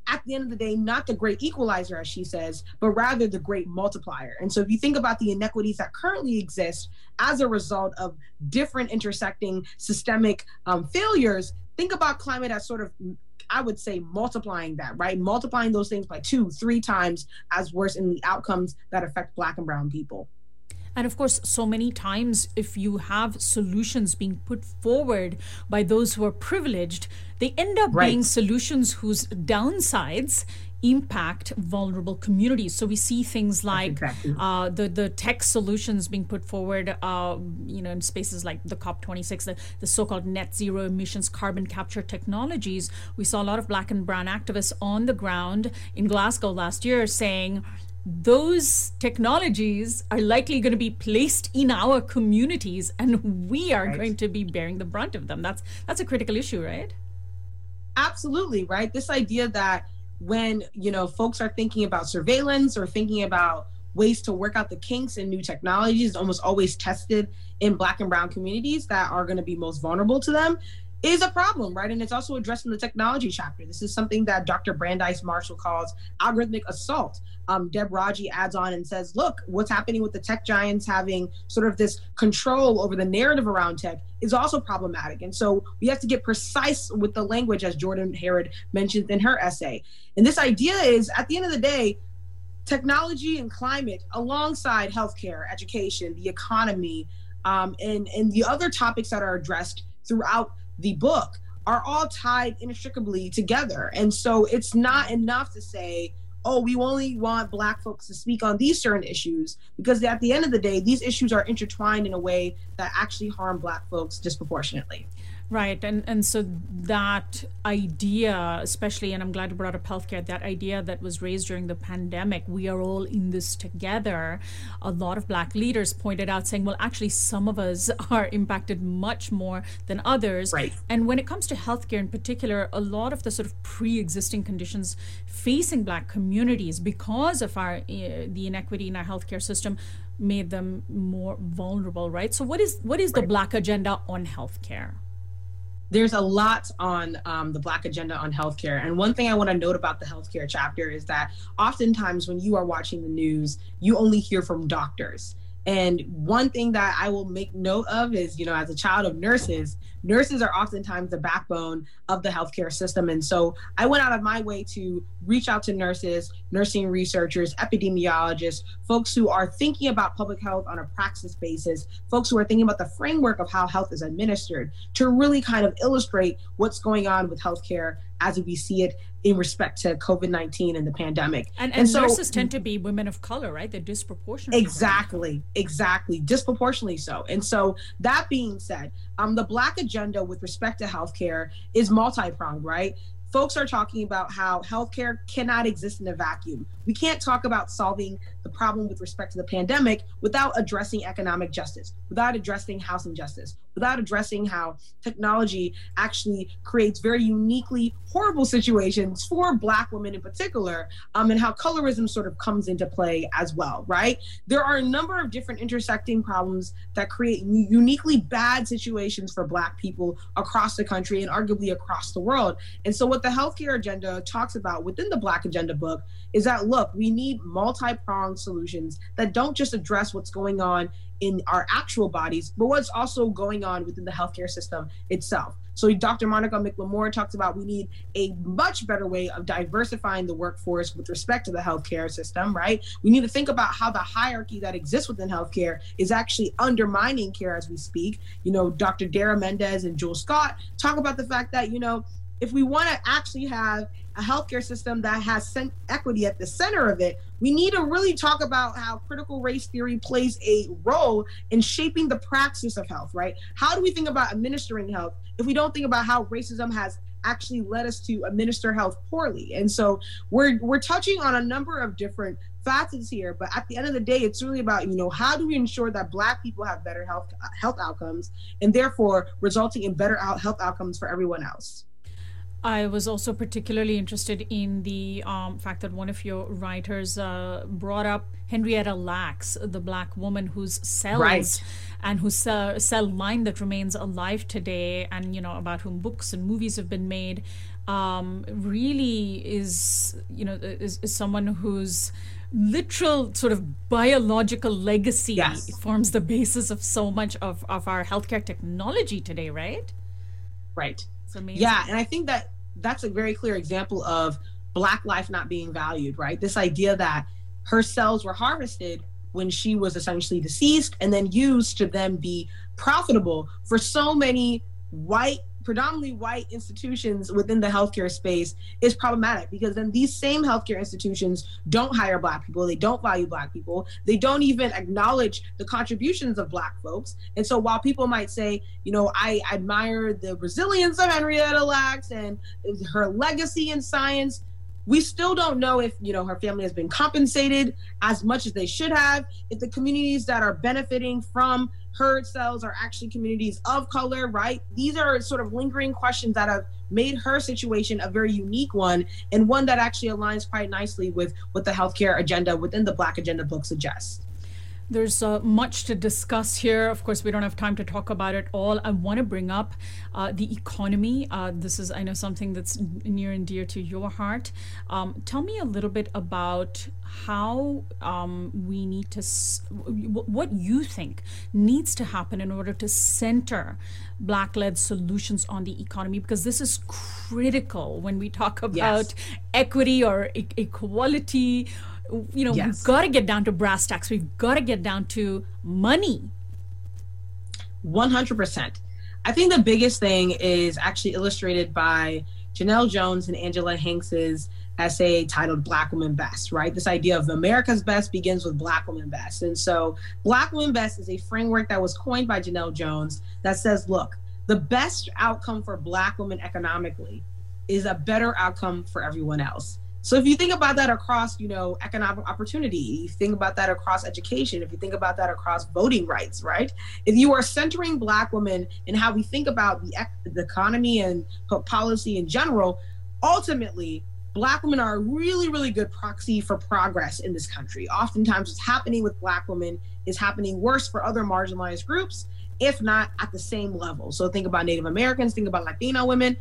at the end of the day, not the great equalizer, as she says, but rather the great multiplier. And so if you think about the inequities that currently exist as a result of different intersecting systemic failures, think about climate as sort of, I would say, multiplying that, right? Multiplying those things by 2-3 times as worse in the outcomes that affect Black and brown people. And of course, so many times, if you have solutions being put forward by those who are privileged, they end up being solutions whose downsides impact vulnerable communities. So we see things like the tech solutions being put forward, in spaces like the COP26, the so-called net zero emissions carbon capture technologies. We saw a lot of Black and brown activists on the ground in Glasgow last year saying, those technologies are likely going to be placed in our communities and we are going to be bearing the brunt of them. That's a critical issue, right? Absolutely, right? This idea that when, folks are thinking about surveillance or thinking about ways to work out the kinks in new technologies, it's almost always tested in Black and brown communities that are going to be most vulnerable to them, is a problem, right? And it's also addressed in the technology chapter. This is something that Dr. Brandeis Marshall calls algorithmic assault. Deb Raji adds on and says, look, what's happening with the tech giants having sort of this control over the narrative around tech is also problematic. And so we have to get precise with the language, as Jordan Harrod mentioned in her essay. And this idea is, at the end of the day, technology and climate, alongside healthcare, education, the economy, and the other topics that are addressed throughout the book, are all tied inextricably together. And so it's not enough to say, oh, we only want Black folks to speak on these certain issues, because at the end of the day, these issues are intertwined in a way that actually harm Black folks disproportionately. Right. And so that idea, especially, and I'm glad you brought up healthcare, that idea that was raised during the pandemic, we are all in this together. A lot of Black leaders pointed out saying, well, actually, some of us are impacted much more than others. Right. And when it comes to healthcare in particular, a lot of the sort of pre-existing conditions facing Black communities because of the inequity in our healthcare system made them more vulnerable, right? So what is the Black agenda on healthcare? There's a lot on the Black agenda on healthcare. And one thing I want to note about the healthcare chapter is that oftentimes when you are watching the news, you only hear from doctors. And one thing that I will make note of is, as a child of nurses are oftentimes the backbone of the healthcare system. And so I went out of my way to reach out to nurses, nursing researchers, epidemiologists, folks who are thinking about public health on a praxis basis, folks who are thinking about the framework of how health is administered, to really kind of illustrate what's going on with healthcare as we see it in respect to COVID-19 and the pandemic. And so nurses tend to be women of color, right? They're disproportionately. Exactly. Disproportionately so. And so that being said, the Black agenda with respect to healthcare is multi-pronged, right? Folks are talking about how healthcare cannot exist in a vacuum. We can't talk about solving the problem with respect to the pandemic without addressing economic justice, without addressing housing justice, without addressing how technology actually creates very uniquely horrible situations for Black women in particular, and how colorism sort of comes into play as well, right? There are a number of different intersecting problems that create uniquely bad situations for Black people across the country and arguably across the world. And so what the healthcare agenda talks about within the Black agenda book is that, look, we need multi-pronged solutions that don't just address what's going on in our actual bodies, but what's also going on within the healthcare system itself. So Dr. Monica McLemore talks about we need a much better way of diversifying the workforce with respect to the healthcare system, right? We need to think about how the hierarchy that exists within healthcare is actually undermining care as we speak. Dr. Dara Mendez and Joel Scott talk about the fact that, if we want to actually have a healthcare system that has equity at the center of it, we need to really talk about how critical race theory plays a role in shaping the praxis of health, right? How do we think about administering health if we don't think about how racism has actually led us to administer health poorly? And so we're touching on a number of different facets here, but at the end of the day, it's really about, how do we ensure that Black people have better health outcomes, and therefore resulting in better health outcomes for everyone else? I was also particularly interested in the fact that one of your writers brought up Henrietta Lacks, the Black woman whose cells and whose cell line that remains alive today, and about whom books and movies have been made, really is someone whose literal sort of biological legacy forms the basis of so much of our healthcare technology today, right? Right. It's amazing. Yeah, and I think that's a very clear example of Black life not being valued, right? This idea that her cells were harvested when she was essentially deceased and then used to then be profitable for so many predominantly white institutions within the healthcare space is problematic, because then these same healthcare institutions don't hire Black people, they don't value Black people, they don't even acknowledge the contributions of Black folks. And so while people might say, I admire the resilience of Henrietta Lacks and her legacy in science, we still don't know if, her family has been compensated as much as they should have, if the communities that are benefiting from her cells are actually communities of color, right? These are sort of lingering questions that have made her situation a very unique one, and one that actually aligns quite nicely with what the healthcare agenda within the Black Agenda book suggests. There's much to discuss here. Of course, we don't have time to talk about it all. I want to bring up the economy. This is, I know, something that's near and dear to your heart. Tell me a little bit about how we need to, what you think needs to happen in order to center Black-led solutions on the economy, because this is critical when we talk about equity or equality. We've got to get down to brass tacks. We've got to get down to money. 100%. I think the biggest thing is actually illustrated by Janelle Jones and Angela Hanks's essay titled Black Women Best, right? This idea of America's best begins with Black women best. And so Black Women Best is a framework that was coined by Janelle Jones that says, look, the best outcome for Black women economically is a better outcome for everyone else. So if you think about that across, economic opportunity, you think about that across education, if you think about that across voting rights, right? If you are centering Black women in how we think about the economy and policy in general, ultimately, Black women are a really, really good proxy for progress in this country. Oftentimes what's happening with Black women is happening worse for other marginalized groups, if not at the same level. So think about Native Americans, think about Latino women.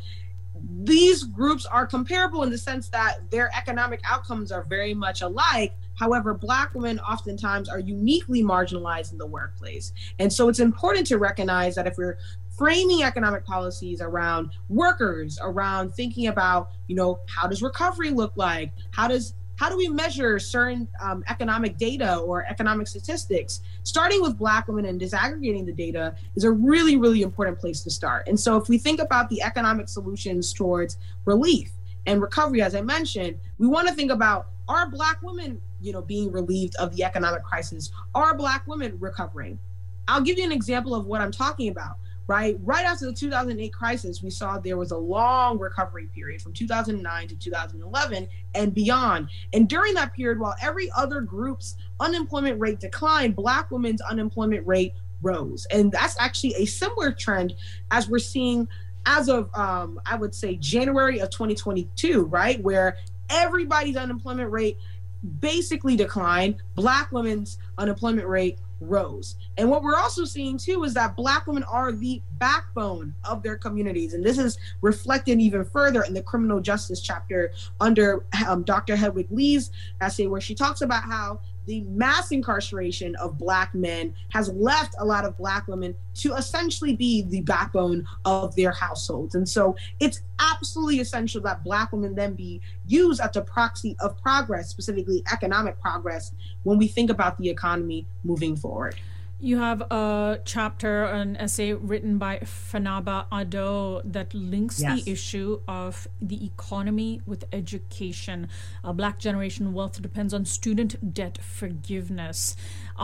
These groups are comparable in the sense that their economic outcomes are very much alike. However, Black women oftentimes are uniquely marginalized in the workplace. And so it's important to recognize that if we're framing economic policies around workers, around thinking about, how does recovery look like? How do we measure certain economic data or economic statistics? Starting with Black women and disaggregating the data is a really, really important place to start. And so if we think about the economic solutions towards relief and recovery, as I mentioned, we want to think about, are Black women, being relieved of the economic crisis? Are Black women recovering? I'll give you an example of what I'm talking about. Right after the 2008 crisis, we saw there was a long recovery period from 2009 to 2011 and beyond. And during that period, while every other group's unemployment rate declined, Black women's unemployment rate rose. And that's actually a similar trend as we're seeing as of, I would say, January of 2022, right? Where everybody's unemployment rate basically declined. Black women's unemployment rate rose. And what we're also seeing too is that Black women are the backbone of their communities. And this is reflected even further in the criminal justice chapter under Dr. Hedwig Lee's essay, where she talks about how the mass incarceration of Black men has left a lot of Black women to essentially be the backbone of their households. And so it's absolutely essential that Black women then be used as a proxy of progress, specifically economic progress, when we think about the economy moving forward. You have a chapter, an essay written by Fanaba Ado that links the issue of the economy with education. Black generation wealth depends on student debt forgiveness.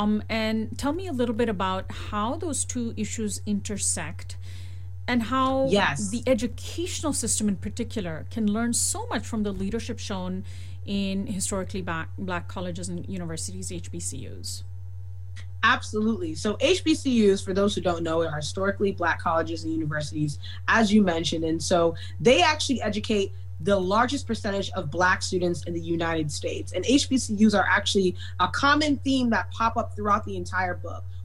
And tell me a little bit about how those two issues intersect and how the educational system in particular can learn so much from the leadership shown in historically Black colleges and universities, HBCUs. Absolutely. So HBCUs, for those who don't know, are historically Black colleges and universities, as you mentioned. And so they actually educate the largest percentage of Black students in the United States. And HBCUs are actually a common theme that pop up throughout the entire book.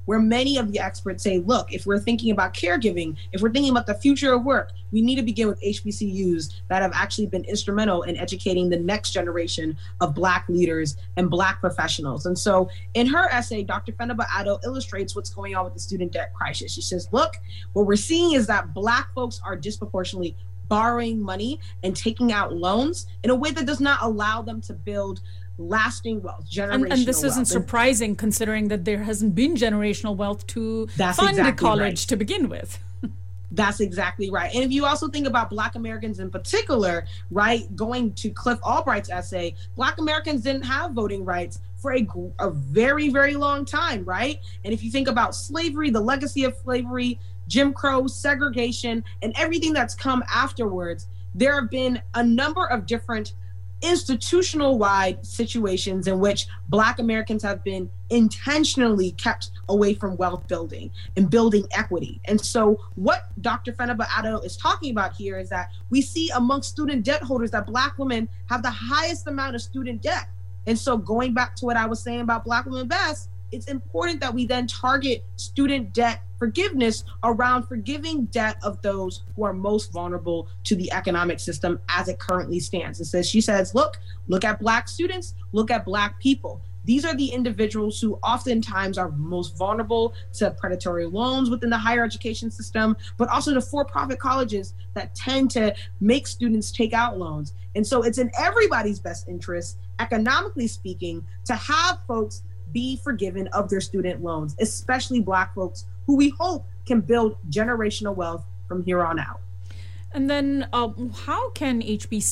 where many of the experts say, look, if we're thinking about caregiving, if we're thinking about the future of work, we need to begin with HBCUs that have actually been instrumental in educating the next generation of Black leaders and Black professionals. And so in her essay, Dr. Fenaba Addo illustrates what's going on with the student debt crisis. She says, look, what we're seeing is that Black folks are disproportionately borrowing money and taking out loans in a way that does not allow them to build lasting wealth, generational and this isn't wealth. surprising considering that there hasn't been generational wealth to fund a college to begin with. That's exactly right. And if you also think about Black Americans in particular, right, going to Cliff Albright's essay, Black Americans didn't have voting rights for a very, very long time, right? And if you think about slavery, the legacy of slavery, Jim Crow, segregation, and everything that's come afterwards, there have been a number of different institutional-wide situations in which Black Americans have been intentionally kept away from wealth building and building equity. And so what Dr. Fenaba Addo is talking about here is that we see amongst student debt holders that Black women have the highest amount of student debt. And so going back to what I was saying about Black Women Best, it's important that we then target student debt forgiveness around forgiving debt of those who are most vulnerable to the economic system as it currently stands. She says, look at Black students, look at Black people. These are the individuals who oftentimes are most vulnerable to predatory loans within the higher education system, but also the for-profit colleges that tend to make students take out loans. And so it's in everybody's best interest, economically speaking, to have folks be forgiven of their student loans, especially Black folks who we hope can build generational wealth from here on out. And then how can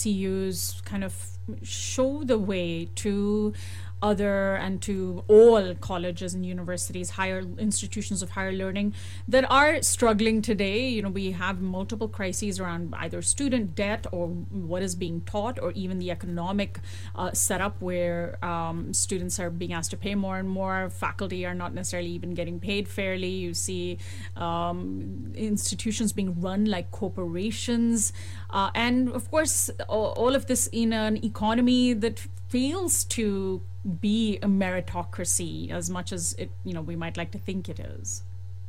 HBCUs kind of show the way to other and to all colleges and universities, higher institutions of higher learning that are struggling today? You know, we have multiple crises around either student debt or what is being taught, or even the economic setup where students are being asked to pay more and more. Faculty are not necessarily even getting paid fairly. You see institutions being run like corporations. And of course, all of this in an economy that fails to be a meritocracy as much as it, we might like to think it is.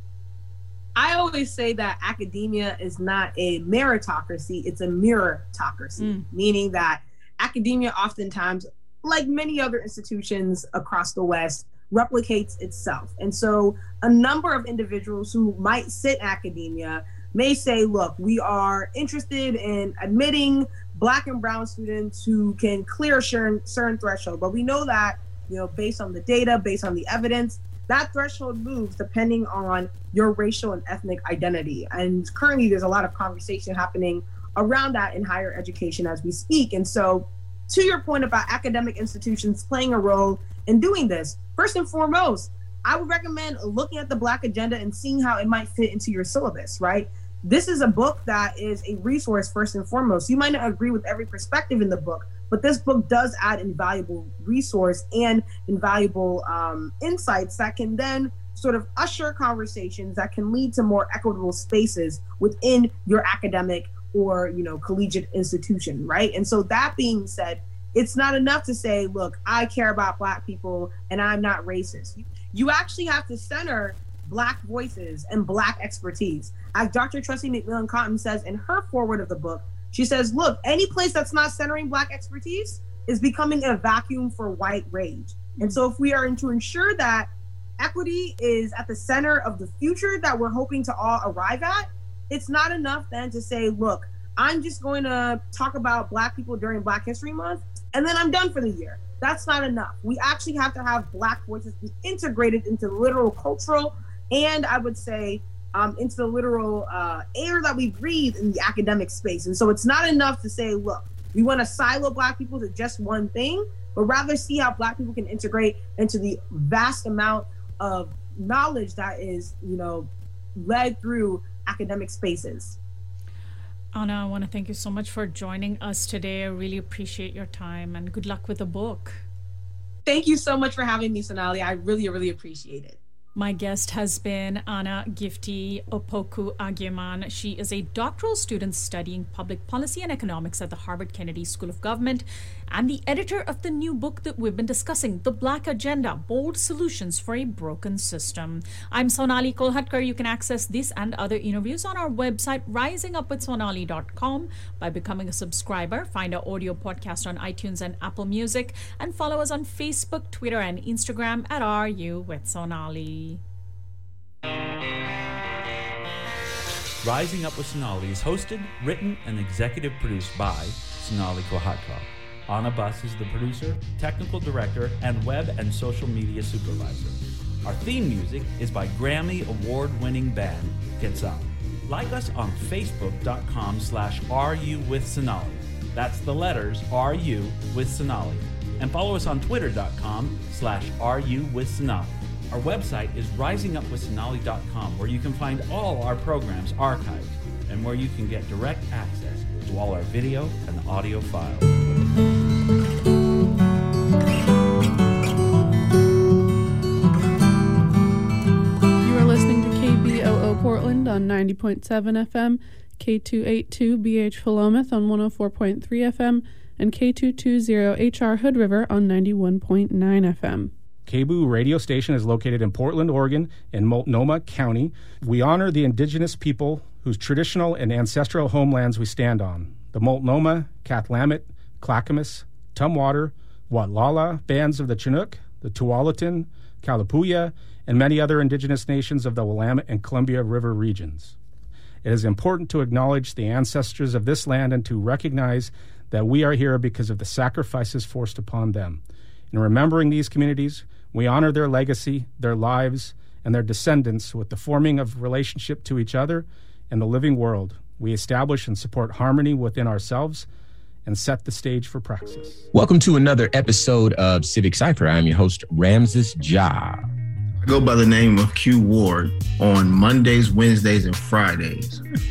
I always say that academia is not a meritocracy, it's a mirrorocracy, meaning that academia oftentimes, like many other institutions across the West, replicates itself. And so a number of individuals who might sit in academia may say, look, we are interested in admitting Black and brown students who can clear a certain threshold. But we know that, based on the data, based on the evidence, that threshold moves depending on your racial and ethnic identity. And currently there's a lot of conversation happening around that in higher education as we speak. And so to your point about academic institutions playing a role in doing this, first and foremost, I would recommend looking at the Black agenda and seeing how it might fit into your syllabus, right? This is a book that is a resource first and foremost. You might not agree with every perspective in the book, but this book does add invaluable resource and invaluable insights that can then sort of usher conversations that can lead to more equitable spaces within your academic or, collegiate institution, right? And so that being said, it's not enough to say, look, I care about Black people and I'm not racist. You actually have to center Black voices and Black expertise. As Dr. Tressie McMillan Cottom says in her foreword of the book, she says, look, any place that's not centering Black expertise is becoming a vacuum for white rage. And so if we are to ensure that equity is at the center of the future that we're hoping to all arrive at, it's not enough then to say, look, I'm just going to talk about Black people during Black History Month, and then I'm done for the year. That's not enough. We actually have to have Black voices be integrated into the literal cultural and I would say into the literal air that we breathe in the academic space. And so it's not enough to say, look, we want to silo Black people to just one thing, but rather see how Black people can integrate into the vast amount of knowledge that is, led through academic spaces. Anna, I want to thank you so much for joining us today. I really appreciate your time and good luck with the book. Thank you so much for having me, Sonali. I really, really appreciate it. My guest has been Anna Gifty Opoku Agyeman. She is a doctoral student studying public policy and economics at the Harvard Kennedy School of Government and the editor of the new book that we've been discussing, The Black Agenda, Bold Solutions for a Broken System. I'm Sonali Kolhatkar. You can access this and other interviews on our website, risingupwithsonali.com, by becoming a subscriber. Find our audio podcast on iTunes and Apple Music, and follow us on Facebook, Twitter, and Instagram at RU with Sonali. Rising Up with Sonali is hosted, written, and executive produced by Sonali Kolhatkar. Anna Buss is the producer, technical director, and web and social media supervisor. Our theme music is by Grammy Award-winning band Gets Up. Like us on Facebook.com/RU with Sonali. That's the letters RU with Sonali. And follow us on Twitter.com/RU with Sonali. Our website is risingupwithsonali.com, where you can find all our programs archived and where you can get direct access to all our video and audio files. You are listening to KBOO Portland on 90.7 FM, K282 BH Philomath on 104.3 FM, and K220 HR Hood River on 91.9 FM. KBOO radio station is located in Portland, Oregon, in Multnomah County. We honor the indigenous people whose traditional and ancestral homelands we stand on. The Multnomah, Kathlamet, Clackamas, Tumwater, Watlala bands of the Chinook, the Tualatin, Kalapuya, and many other indigenous nations of the Willamette and Columbia River regions. It is important to acknowledge the ancestors of this land and to recognize that we are here because of the sacrifices forced upon them. In remembering these communities, we honor their legacy, their lives, and their descendants with the forming of relationship to each other and the living world. We establish and support harmony within ourselves and set the stage for praxis. Welcome to another episode of Civic Cypher. I'm your host, Ramses Ja. I go by the name of Q Ward on Mondays, Wednesdays, and Fridays.